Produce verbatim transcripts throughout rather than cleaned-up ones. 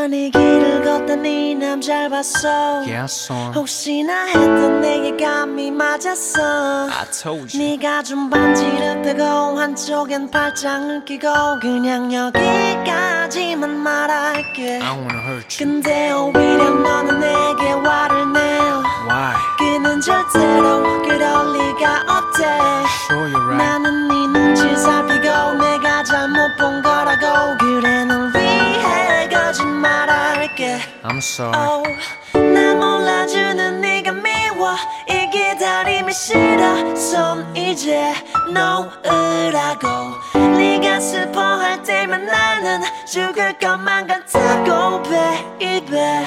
난 이 길을 걷다니 남잘 봤어. Yeah, I saw him. 혹시나 했던 내게 감이 맞았어. I told you. 네가 좀 반지르뜨고 한쪽엔 팔짱을 끼고 그냥 여기까지만 말할게. I don't wanna hurt you. 근데 오히려 너는 내게 화를 내요. Why? 그는 절대로 그럴 리가 없대. Sure you're right. 나는 네 눈치 살피고 내가 잘못 본 거라고. 그래 널 위해 거짓말할게. I'm sorry. oh, 날 몰라주는 네가 미워. 이 기다림이 싫어. 손 이제 놓으라고. 네가 슬퍼할 때면 나는 죽을 것만 같다고 baby.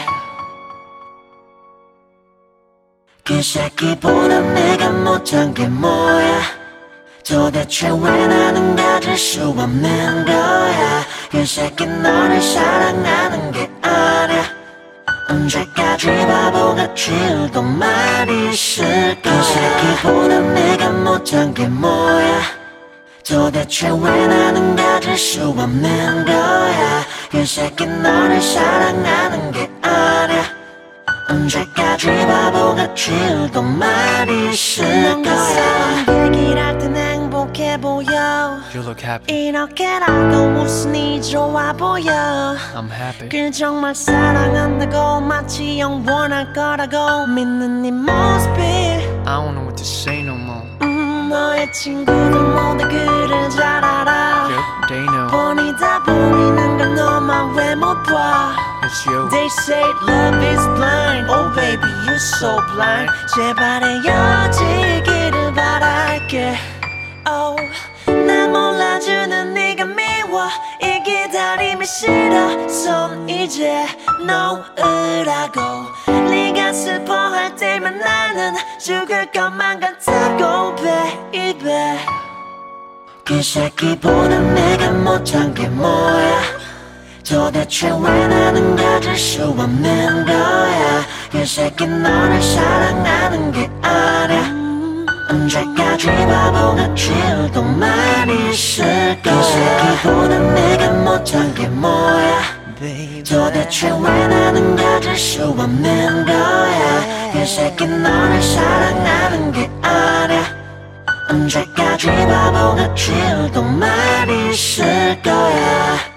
그 새끼보다 내가 못한 게 뭐야. 도대체 왜 나는 가질 수 없는 거야. 그 새끼 너를 사랑하는 게 아니야. 언제까지 바보같이 울고만 있을 거야. 그 새끼보다 내가 못한 게 뭐야. 도대체 왜 나는 가질 수 없는 거야. 그 새끼 너를 사랑하는 게 아니야. 언제까지 바보같이 울고만 있을 거야. 얘기를 할 땐 행복해 보여. You look happy. 이렇게라도 웃으니 좋아 보여. I'm happy. 그 정말 사랑한다고 마치 영원할 거라고 믿는 네 모습이 I don't know what to say no more. 음, 너의 친구들 모두 그를 잘 알아. Yep, they know. 뻔히 다 보이는 걸 너만 왜 못 봐. It's you. They say love is blind. Oh baby you're so blind. 제발 헤어지기를 바랄게. Oh, 날 몰라주는 네가 미워. 이 기다림이 싫어. 손 이제 놓으라고. 네가 슬퍼할 때면 나는 죽을 것만 같다고 baby. 그 새끼보다 내가 못한 게 뭐야. 도대체 왜 나는 가질 수 없는 거야. 그 새끼 너를 사랑하는 게 아니야. 언제까지 바보같이 울고만 있을 거야. 그 새끼보다 내가 못한 게 뭐야. 도대체 왜 나는 가질 수 없는 거야. 그 새끼 너를 사랑하는 게 아니야. 언제까지 바보같이 울고만 있을 거야.